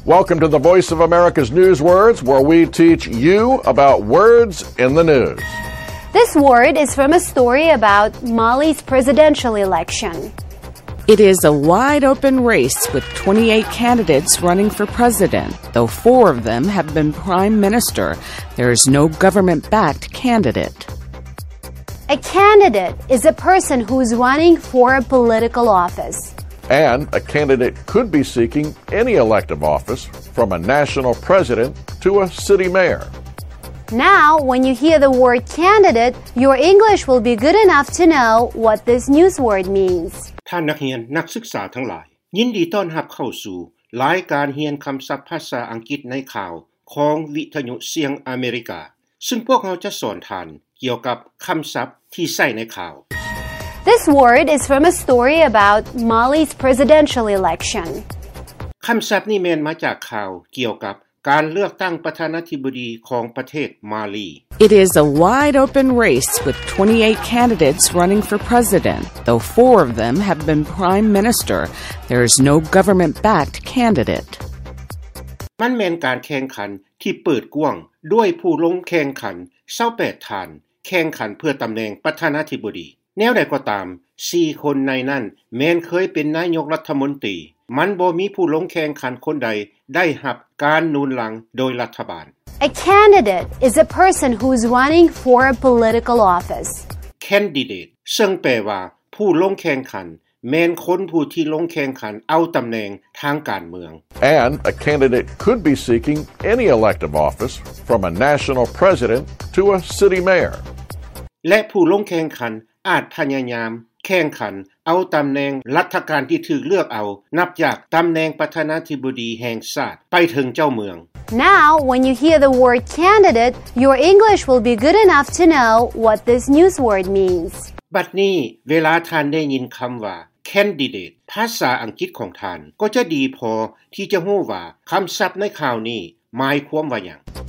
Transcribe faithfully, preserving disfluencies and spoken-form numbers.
Welcome to the Voice of America's News Words, where we teach you about words in the news. This word is from a story about Mali's presidential election. It is a wide-open race with twenty-eight candidates running for president. Though four of them have been prime minister, there is no government-backed candidate. A candidate is a person who is running for a political office. And a candidate could be seeking any elective office, from a national president to a city mayor. Now, when you hear the word candidate, your English will be good enough to know what this news word means. ท่านนักเรียนนักศึกษาทั้งหลายยินดีต้อนรับเข้าสู่รายการเรียนคำศัพท์ภาษาอังกฤษในข่าวของวิทยุเสียงอเมริกาซึ่งพวกเราจะสอนท่านเกี่ยวกับคำศัพท์ที่ใช้ในข่าว This word is from a story about Mali's presidential election. คำศัพท์นี้แม่นมาจากข่าวเกี่ยวกับการเลือกตั้งประธานาธิบดีของประเทศมาลี It is a wide-open race with twenty-eight candidates running for president. Though four of them have been prime minister, there is no government-backed candidate. มันแม่นการแข่งขันที่เปิดกว้างด้วยผู้ลงแข่งขันยี่สิบแปดท่านแข่งขันเพื่อตำแหน่งประธานาธิบดีแนวใดก็ตามสี่คนในนั้นแม้นเคยเป็นนายกรัฐมนตรีมันบ่มีผู้ลงแข่งขันคนใดได้รับการหนุนหลังโดยรัฐบาล A candidate is a person who is running for a political office. Candidate ซึ่งแปลว่าผู้ลงแข่งขันแม้นคนผู้ที่ลงแข่งขันเอาตำแหน่งทางการเมือง And a candidate could be seeking any elective office, from a national president to a city mayor. และผู้ลงแข่งขันอาจพยายามแข่งขันเอาตำแหน่งรัฐการที่ถูกเลือกเอานับจากตำแหน่งประธานาธิบดีแห่งชาติไปถึงเจ้าเมือง Now, when you hear the word candidate, your English will be good enough to know what this news word means. บัดนี้เวลาท่านได้ยินคำว่า candidate ภาษาอังกฤษของท่านก็จะดีพอที่จะรู้ว่าคำศัพท์ในข่าวนี้หมายความว่าหยัง